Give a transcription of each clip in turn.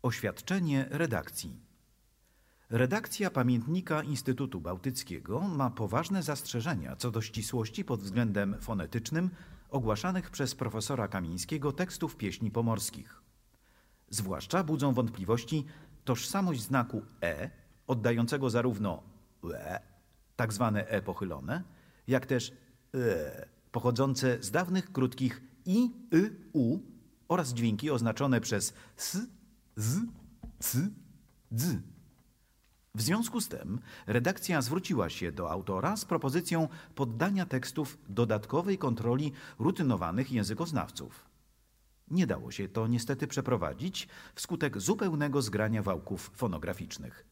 Oświadczenie redakcji. Redakcja Pamiętnika Instytutu Bałtyckiego ma poważne zastrzeżenia co do ścisłości pod względem fonetycznym ogłaszanych przez profesora Kamińskiego tekstów pieśni pomorskich. Zwłaszcza budzą wątpliwości tożsamość znaku e, oddającego zarówno e, tak zwane e pochylone, jak też pochodzące z dawnych krótkich i, u oraz dźwięki oznaczone przez s, z, c, dz. W związku z tym redakcja zwróciła się do autora z propozycją poddania tekstów dodatkowej kontroli rutynowanych językoznawców. Nie dało się to niestety przeprowadzić wskutek zupełnego zgrania wałków fonograficznych.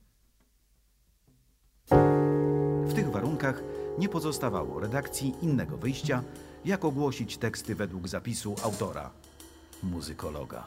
W tych warunkach nie pozostawało redakcji innego wyjścia, jak ogłosić teksty według zapisu autora, muzykologa.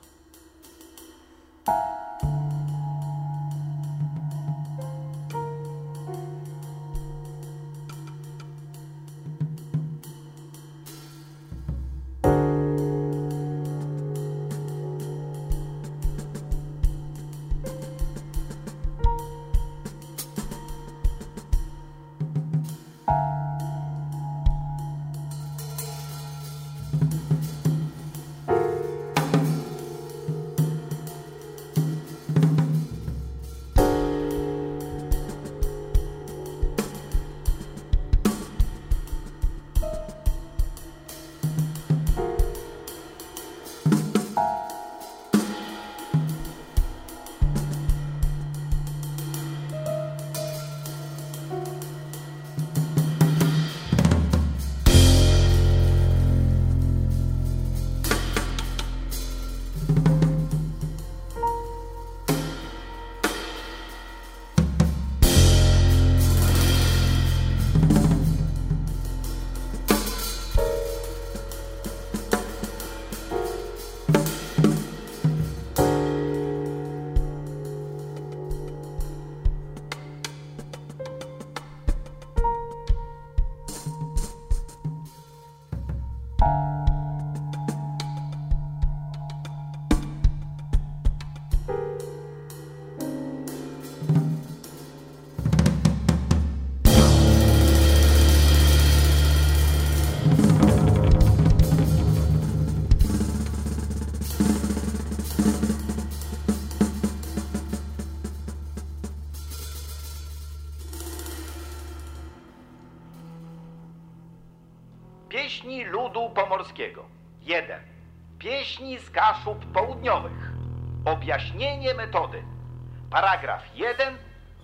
Pieśni ludu pomorskiego. 1. Pieśni z Kaszub południowych. Objaśnienie metody. Paragraf 1.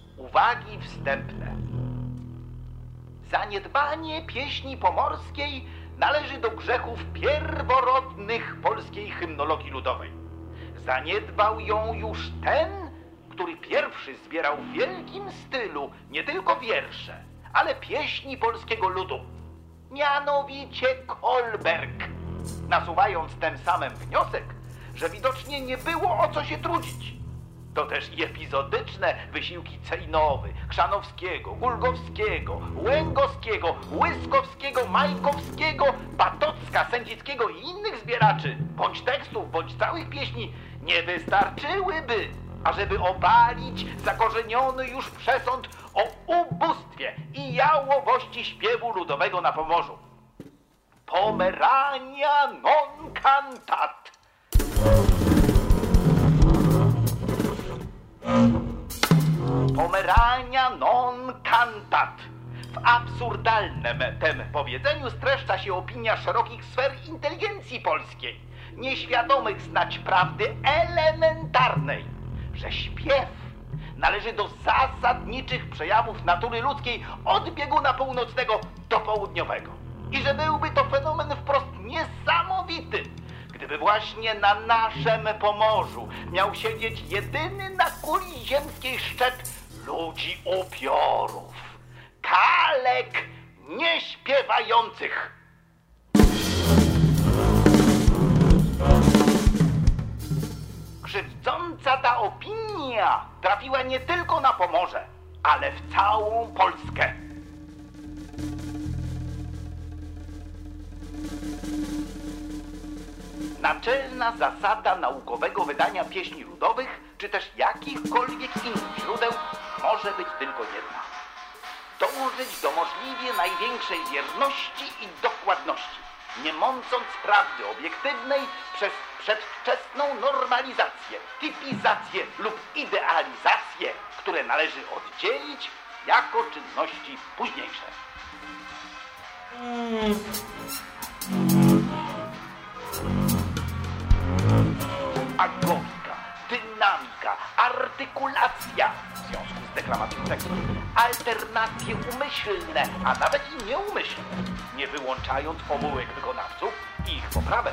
Uwagi wstępne. Zaniedbanie pieśni pomorskiej należy do grzechów pierworodnych polskiej hymnologii ludowej. Zaniedbał ją już ten, który pierwszy zbierał w wielkim stylu nie tylko wiersze, ale pieśni polskiego ludu. Mianowicie Kolberg, nasuwając tym samym wniosek, że widocznie nie było o co się trudzić. To też i epizodyczne wysiłki Cejnowy, Chrzanowskiego, Gulgowskiego, Łęgowskiego, Łyskowskiego, Majkowskiego, Batocka, Sędzickiego i innych zbieraczy, bądź tekstów, bądź całych pieśni, nie wystarczyłyby, ażeby obalić zakorzeniony już przesąd o ubóstwie i jałowości śpiewu ludowego na Pomorzu. Pomerania non cantat. Pomerania non cantat. W absurdalnym tem powiedzeniu streszcza się opinia szerokich sfer inteligencji polskiej, nieświadomych znać prawdy elementarnej, że śpiew należy do zasadniczych przejawów natury ludzkiej od bieguna północnego do południowego i że byłby to fenomen wprost niesamowity, gdyby właśnie na naszym Pomorzu miał siedzieć jedyny na kuli ziemskiej szczep ludzi upiorów, kalek nieśpiewających. Krzywdząca ta opinia trafiła nie tylko na Pomorze, ale w całą Polskę. naczelna zasada naukowego wydania pieśni ludowych, czy też jakichkolwiek innych źródeł, może być tylko jedna. Dążyć do możliwie największej wierności i dokładności, nie mącąc prawdy obiektywnej przez przedwczesną normalizację, typizację lub idealizację, które należy oddzielić jako czynności późniejsze. Agogika, dynamika, artykulacja w związku z deklamacją tekstu, alternacje umyślne, a nawet i nieumyślne, nie wyłączając pomyłek wykonawców i ich poprawek.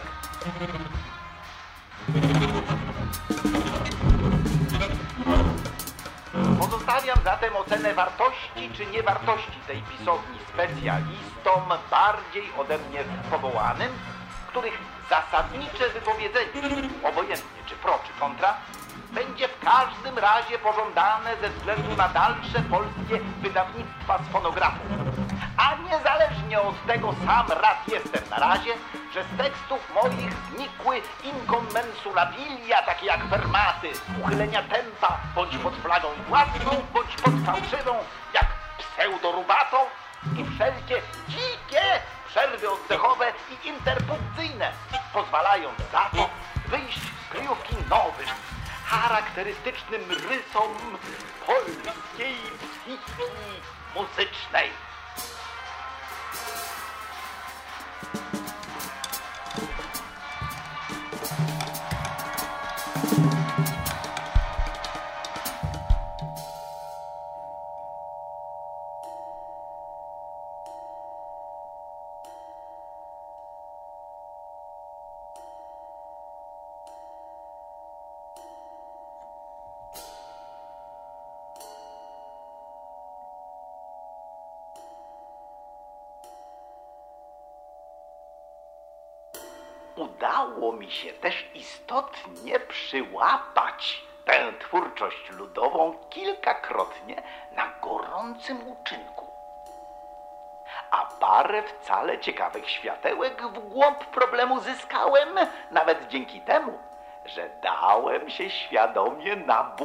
Pozostawiam zatem ocenę wartości czy niewartości tej pisowni specjalistom bardziej ode mnie powołanym, których zasadnicze wypowiedzenie, obojętnie czy pro czy kontra, będzie w każdym razie pożądane ze względu na dalsze polskie wydawnictwa z fonografu. A niezależnie od tego sam rad jestem na razie, że z tekstów moich znikły incommensurabilia, takie jak fermaty, uchylenia tempa, bądź pod flagą własną, bądź pod fałszywą, jak pseudorubato i wszelkie dzikie przerwy oddechowe i interpunkcyjne, pozwalając za to wyjść z kryjówki nowym, charakterystycznym rysom polskiej psychiki muzycznej. Udało mi się też istotnie przyłapać tę twórczość ludową kilkakrotnie na gorącym uczynku. A parę wcale ciekawych światełek w głąb problemu zyskałem nawet dzięki temu, że dałem się świadomie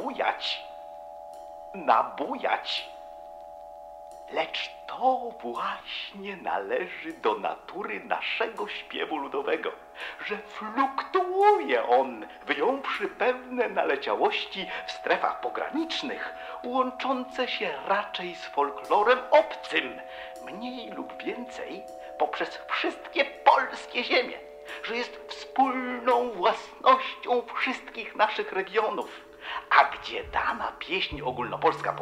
nabujać. Lecz to właśnie należy do natury naszego śpiewu ludowego, że fluktuuje on, wyjąwszy pewne naleciałości w strefach pogranicznych, łączące się raczej z folklorem obcym, mniej lub więcej poprzez wszystkie polskie ziemie, że jest wspólną własnością wszystkich naszych regionów. A gdzie dana pieśń ogólnopolska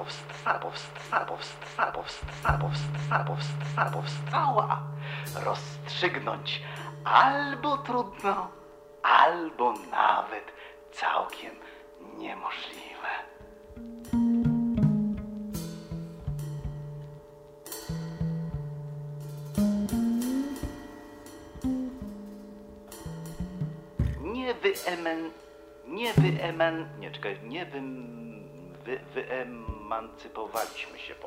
powstała, rozstrzygnąć albo trudno, albo nawet całkiem niemożliwe. Wyemancypowaliśmy się po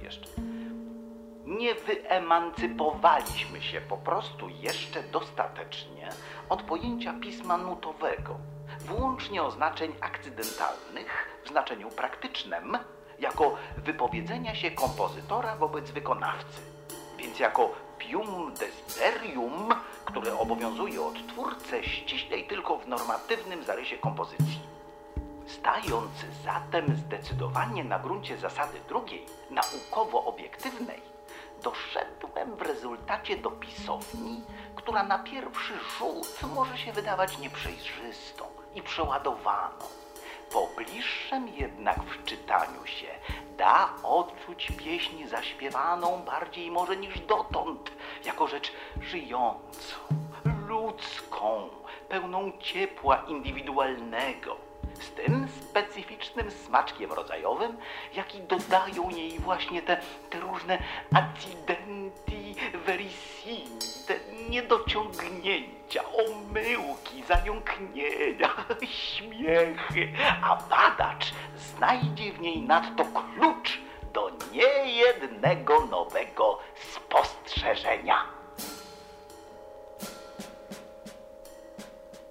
prostu jeszcze dostatecznie od pojęcia pisma nutowego, włącznie oznaczeń akcydentalnych w znaczeniu praktycznym, jako wypowiedzenia się kompozytora wobec wykonawcy, więc jako pium desiderium, które obowiązuje odtwórcę ściślej tylko w normatywnym zarysie kompozycji. Stając zatem zdecydowanie na gruncie zasady drugiej, naukowo-obiektywnej, doszedłem w rezultacie do pisowni, która na pierwszy rzut może się wydawać nieprzejrzystą i przeładowaną. Po bliższym jednak wczytaniu się da odczuć pieśń zaśpiewaną bardziej może niż dotąd, jako rzecz żyjącą, ludzką, pełną ciepła indywidualnego, z tym specyficznym smaczkiem rodzajowym, jaki dodają jej właśnie te różne accidenti verissimi, te niedociągnięcia, omyłki, zająknienia, śmiechy, a badacz znajdzie w niej nadto klucz do niejednego nowego spostrzeżenia.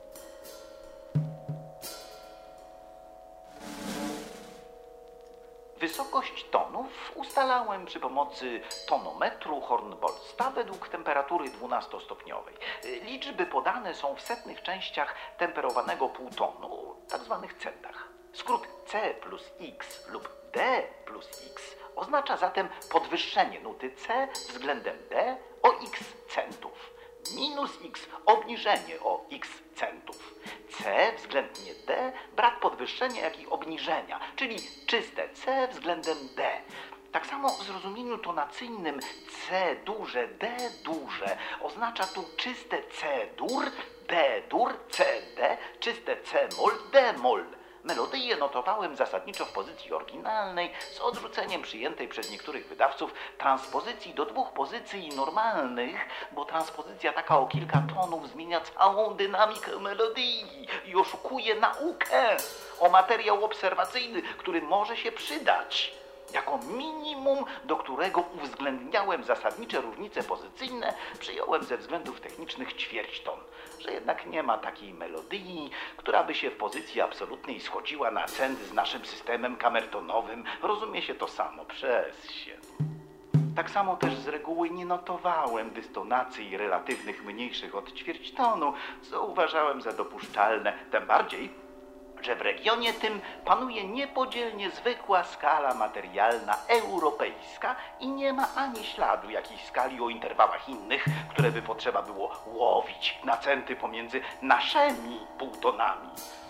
Wysokość tonów ustalałem przy pomocy tonometru Hornbolsta według temperatury 12-stopniowej. Liczby podane są w setnych częściach temperowanego półtonu, tak zwanych centach. Skrót C plus X lub D plus X oznacza zatem podwyższenie nuty C względem D o x centów. Minus x obniżenie o x centów. C względnie D brak podwyższenia, jak i obniżenia, czyli czyste C względem D. Tak samo w zrozumieniu tonacyjnym C duże, D duże oznacza tu czyste C dur, D dur, C D, czyste C mol, D mol. Melodyję notowałem zasadniczo w pozycji oryginalnej z odrzuceniem przyjętej przez niektórych wydawców transpozycji do dwóch pozycji normalnych, bo transpozycja taka o kilka tonów zmienia całą dynamikę melodii i oszukuje naukę o materiał obserwacyjny, który może się przydać jako minimum, do którego uwzględniałem zasadnicze różnice pozycyjne, przyjąłem ze względów technicznych ćwierćton, że jednak nie ma takiej melodii, która by się w pozycji absolutnej schodziła na cent z naszym systemem kamertonowym. Rozumie się to samo przez się. Tak samo też z reguły nie notowałem dystonacji relatywnych mniejszych od ćwierćtonu, co uważałem za dopuszczalne, tym bardziej, że w regionie tym panuje niepodzielnie zwykła skala materialna europejska i nie ma ani śladu jakiejś skali o interwałach innych, które by potrzeba było łowić na centy pomiędzy naszymi półtonami.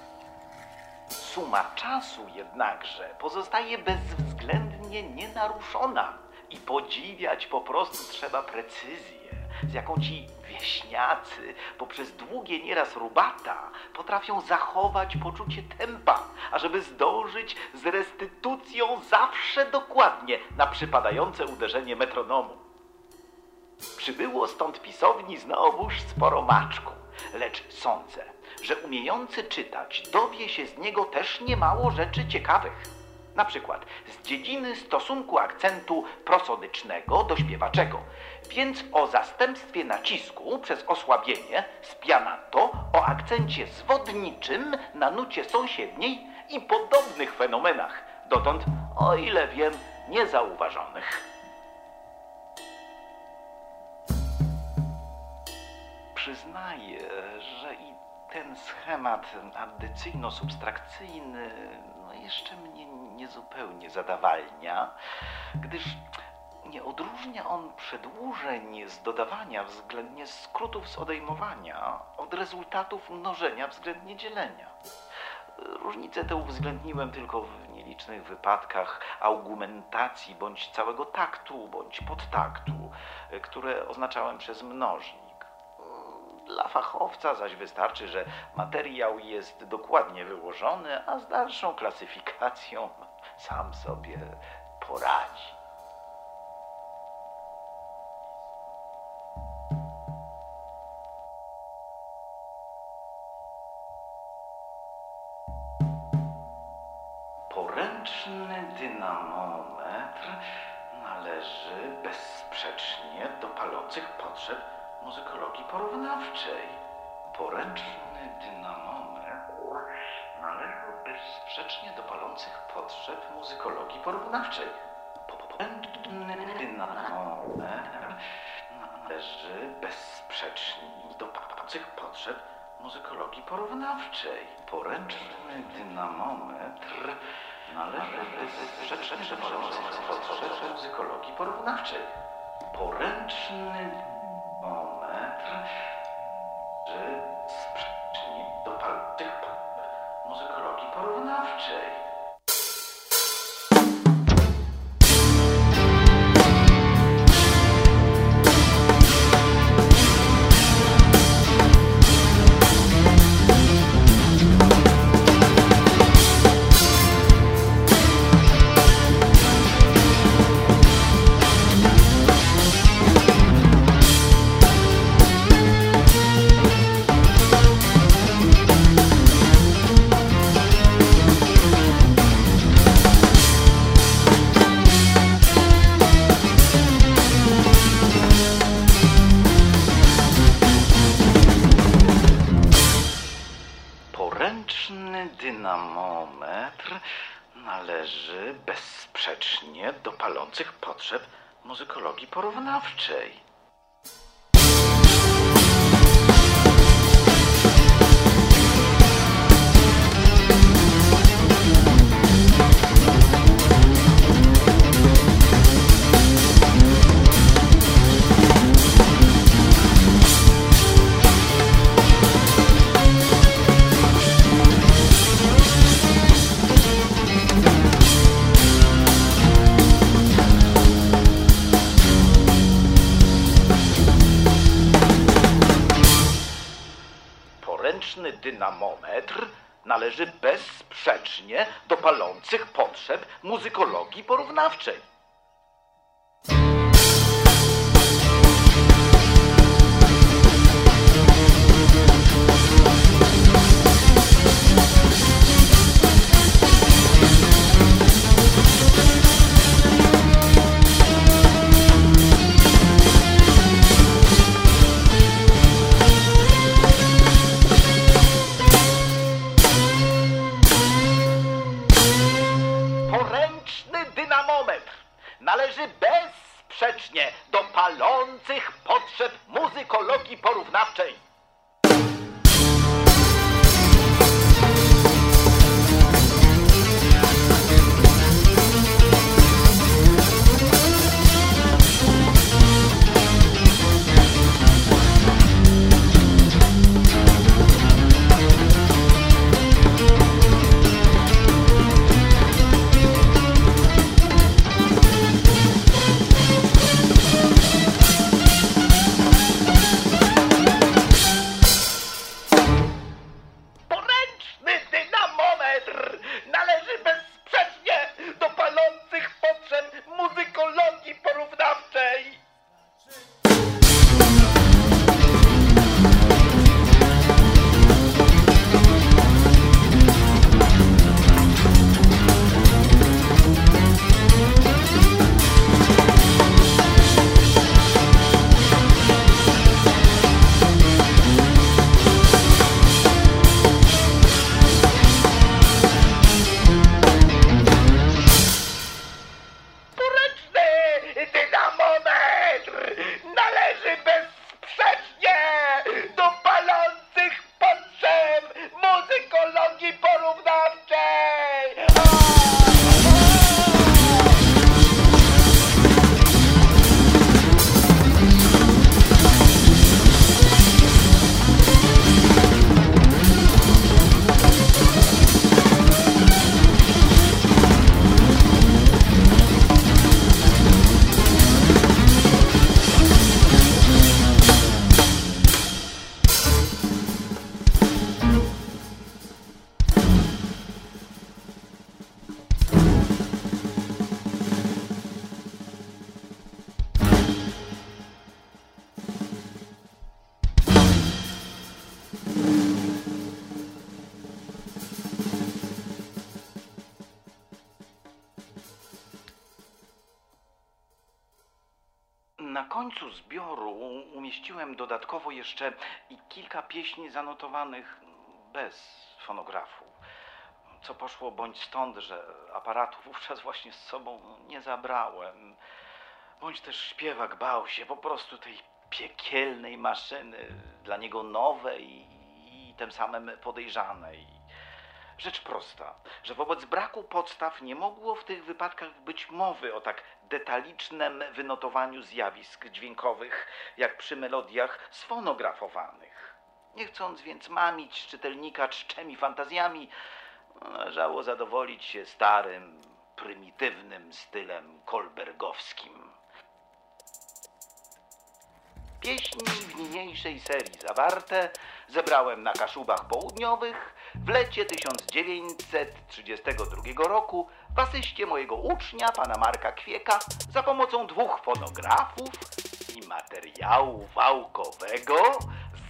Suma czasu jednakże pozostaje bezwzględnie nienaruszona i podziwiać po prostu trzeba precyzję, z jaką ci wieśniacy poprzez długie nieraz rubata potrafią zachować poczucie tempa, ażeby zdążyć z restytucją zawsze dokładnie na przypadające uderzenie metronomu. Przybyło stąd pisowni znowuż sporo maczku, lecz sądzę, że umiejący czytać dowie się z niego też niemało rzeczy ciekawych. Na przykład z dziedziny stosunku akcentu prosodycznego do śpiewaczego, więc o zastępstwie nacisku przez osłabienie spianato, o akcencie zwodniczym na nucie sąsiedniej i podobnych fenomenach, dotąd, o ile wiem, niezauważonych. Przyznaję, że i ten schemat addycyjno-substrakcyjny jeszcze mnie niezupełnie zadawalnia, gdyż nie odróżnia on przedłużeń z dodawania względnie skrótów z odejmowania od rezultatów mnożenia względnie dzielenia. Różnicę tę uwzględniłem tylko w nielicznych wypadkach augmentacji bądź całego taktu, bądź podtaktu, które oznaczałem przez mnożnik. Dla fachowca zaś wystarczy, że materiał jest dokładnie wyłożony, a z dalszą klasyfikacją sam sobie poradzi. Poręczny dynamometr należy bezsprzecznie do palących potrzeb muzykologii porównawczej. Poręczny dynamometr należy bezsprzecznie do palących potrzeb muzykologii porównawczej. Poręczny dynamometr należy bezsprzecznie do palących potrzeb muzykologii porównawczej. Poręczny dynamometr należy bezsprzecznie do palących potrzeb muzykologii porównawczej. Poręczny dynamometr sprzecznie do palących muzykologii porównawczej. Poręczny dynamometr należy bezsprzecznie do palących potrzeb muzykologii porównawczej. Poręczny dynamometr należy bezsprzecznie do palących potrzeb muzykologii porównawczej. Należy bezsprzecznie do palących potrzeb muzykologii porównawczej. Na końcu zbioru umieściłem dodatkowo jeszcze i kilka pieśni zanotowanych bez fonografu. Co poszło bądź stąd, że aparatu wówczas właśnie z sobą nie zabrałem. Bądź też śpiewak bał się po prostu tej piekielnej maszyny, dla niego nowej i tym samym podejrzanej. Rzecz prosta, że wobec braku podstaw nie mogło w tych wypadkach być mowy o tak detalicznym wynotowaniu zjawisk dźwiękowych, jak przy melodiach sfonografowanych. Nie chcąc więc mamić czytelnika czczemi fantazjami, należało zadowolić się starym, prymitywnym stylem kolbergowskim. Pieśni w niniejszej serii zawarte zebrałem na Kaszubach Południowych w lecie 1932 roku w asyście mojego ucznia, pana Marka Kwieka, za pomocą 2 fonografów i materiału wałkowego z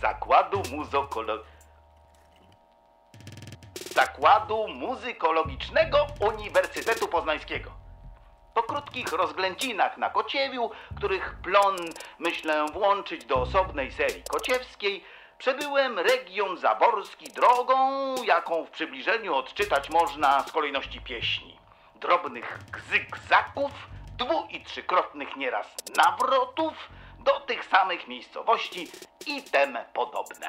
Zakładu Muzykologicznego Uniwersytetu Poznańskiego. Po krótkich rozględzinach na Kociewiu, których plon myślę włączyć do osobnej serii kociewskiej, przebyłem region zaborski drogą, jaką w przybliżeniu odczytać można z kolejności pieśni. drobnych zygzaków, dwu- i trzykrotnych nieraz nawrotów do tych samych miejscowości i tem podobne.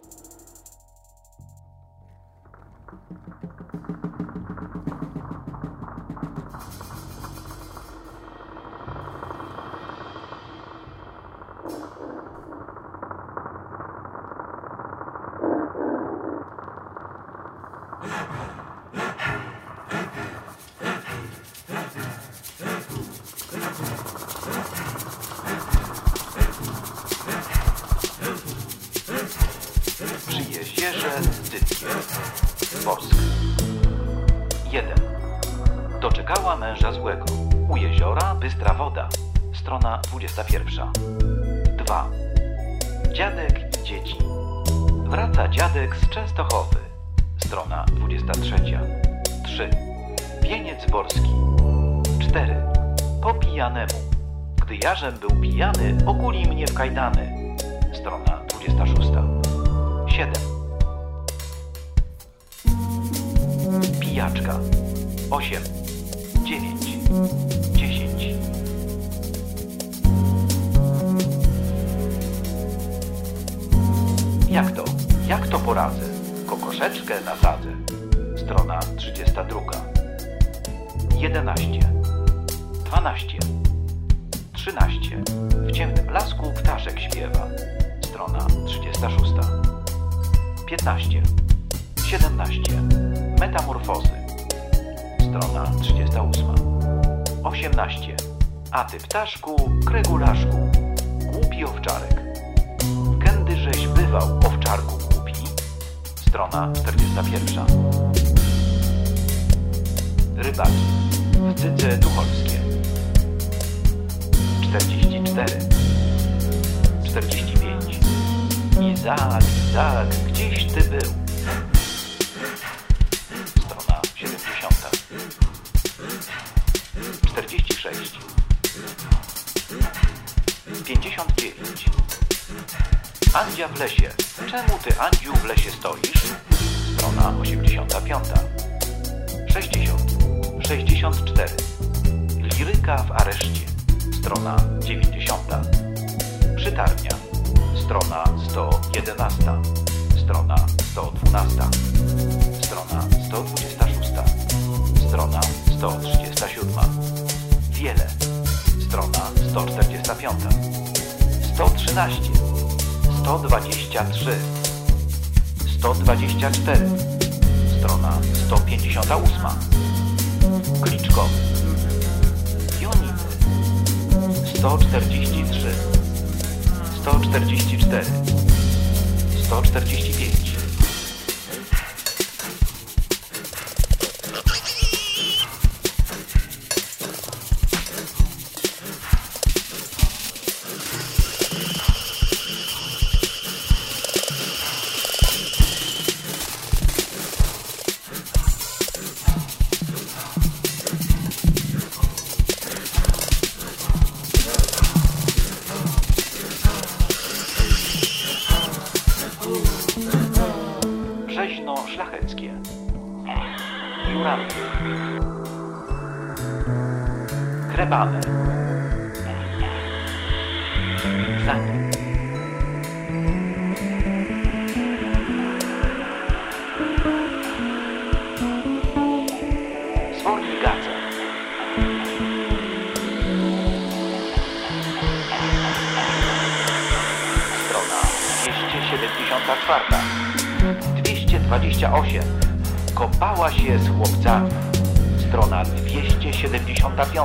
Przy jeziorze Dytkie, Dworsk. 1. Doczekała męża złego. U jeziora bystra woda. Strona 21. 2. Dziadek i dzieci. Wraca dziadek z Częstochowy. Strona 23. 3. Wieniec dworski. 4. Po pijanemu. Gdy jarzem był pijany, okuli mnie w kajdany. Strona 26. 7. Pijaczka. 8. 9. 10. Jak to poradzę? Kokoszeczkę nasadzę. Strona 32. 11. 12. 13. W ciemnym lasku ptaszek śpiewa. Strona 36. 15. 17. Metamorfozy. Strona 38. 18. A ty ptaszku, krygulaszku, głupi owczarek. Kędyżeś bywał, owczarku głupi? Strona 41. Rybaki. W Cydze Tucholskie. 44. 45. Izaak, gdzieś ty był? Strona 70. 46. 59. Andzia w lesie. Czemu ty, Andziu, w lesie stoisz? Strona 85. 60. 64. Liryka w areszcie. Strona 90. Przytarnia. Strona 111. Strona 112. Strona 126. Strona 137. Wiele. Strona 145. 113. 123. 124. Strona 158. Kliczkowy. Joniny. 143. 144. 145. Rzeźno szlacheckie. Juranty. Krebane. Zanie. Swornigace. Strona 274. 228. Kopała się z chłopcami. Strona 275.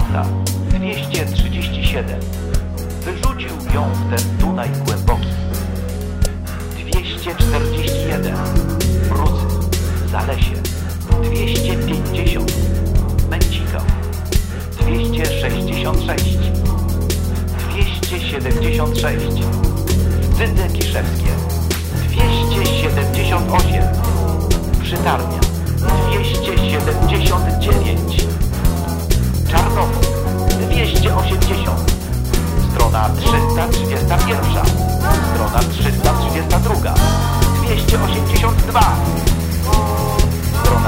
237. Wyrzucił ją w ten Dunaj głęboki. 241. Mrózy w Zalesie. 250. Męcika. 266. 276. Cydze Kiszewskie. 278. Przytarnia. 279. Czarnowód. 280. Strona 331. Strona 332. 282. Strona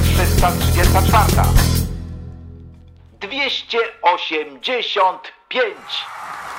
334. 285.